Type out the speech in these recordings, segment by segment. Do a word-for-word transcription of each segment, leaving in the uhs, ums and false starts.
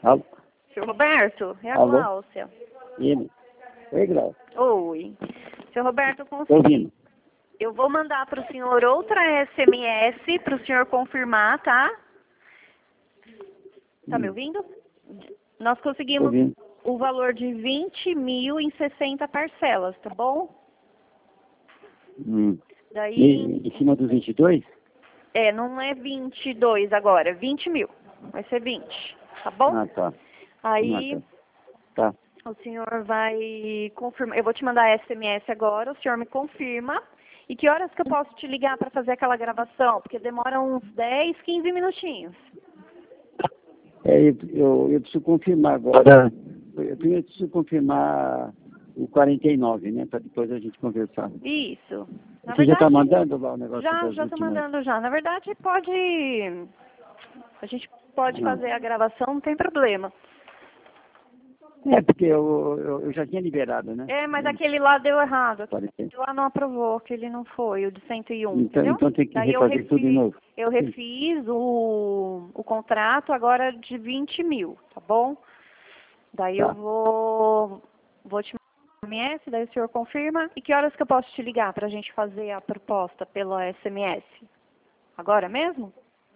Alô? Seu Roberto, é a Alô? Gláucia. Ele. Oi, Gláucia. Oi. Seu Roberto, com... Tô ouvindo. eu vou mandar para o senhor outra S M S para o senhor confirmar, tá? Tá me Hum. ouvindo? Nós Tô conseguimos ouvindo. o valor de vinte mil em sessenta parcelas, tá bom? Hum. Daí, E, em cima dos vinte e dois? é, não é vinte e dois agora, é vinte mil. Vai ser vinte, tá bom? Ah, tá. Aí, Ah, tá. Tá. o senhor vai confirmar. Eu vou te mandar S M S agora, o senhor me confirma. E que horas que eu posso te ligar para fazer aquela gravação? Porque demora uns dez, quinze minutinhos. É, eu, eu, eu preciso confirmar agora. Eu primeiro preciso confirmar o quarenta e nove, né? Para depois a gente conversar. Isso. Na Você já está verdade, mandando lá o negócio já, das já tô últimas? mandando já. Na verdade, pode... A gente pode Não. fazer a gravação, não tem problema. É, porque eu, eu, eu já tinha liberado, né? É, mas aquele lá deu errado. Parece. Aquele lá não aprovou, aquele não foi, o de cento e um, Então, entendeu? então tem que Daí eu refazer tudo de refiz, novo. eu refiz o, o contrato agora de vinte mil, tá bom? Daí eu Tá. vou, vou te mandar um S M S, daí o senhor confirma. E que horas que eu posso te ligar pra gente fazer a proposta pela S M S? Agora mesmo?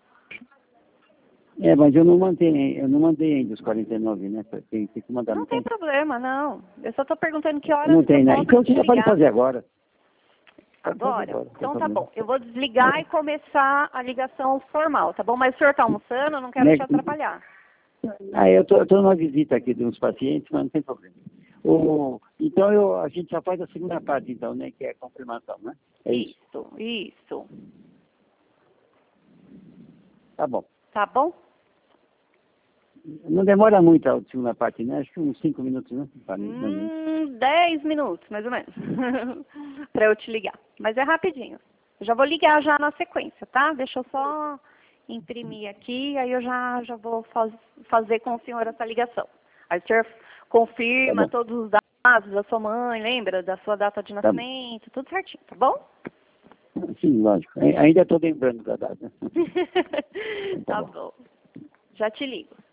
É, mas eu não mandei, eu não mandei ainda os quarenta e nove, né? Tem, tem que mandar, não, Não tem tem? problema, não. Eu só tô perguntando que horas Não que eu tem, né? posso Então te você já pode ligar. fazer agora. Pode fazer Agora? agora, não tem Então tá problema. bom. Eu vou desligar e começar a ligação formal, tá bom? Mas o senhor tá almoçando, eu não quero Né? te atrapalhar. Ah, eu tô, eu tô numa visita aqui de uns pacientes, mas não tem problema. O, então eu, a gente já faz a segunda parte, então, né? Que é a confirmação, né? É isso. Isso, isso. Tá bom. Tá bom? Não demora muito a segunda parte, né? Acho que uns cinco minutos, né? Pra mim, pra mim. Hum, dez minutos, mais ou menos. Pra eu te ligar. Mas é rapidinho. Eu já vou ligar já na sequência, tá? Deixa eu só imprimir aqui, aí eu já, já vou faz, fazer com o senhor essa ligação. Aí o senhor Tá confirma bom. todos os dados da sua mãe, lembra? Da sua data de Tá bom. nascimento, tudo certinho, tá bom? Sim, lógico. Ai- Ainda estou lembrando da data. Tá bom. bom. Já te ligo.